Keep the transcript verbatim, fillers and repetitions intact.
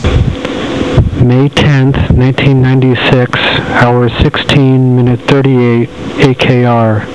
May tenth, nineteen ninety-six, hour sixteen, minute thirty-eight, A K R.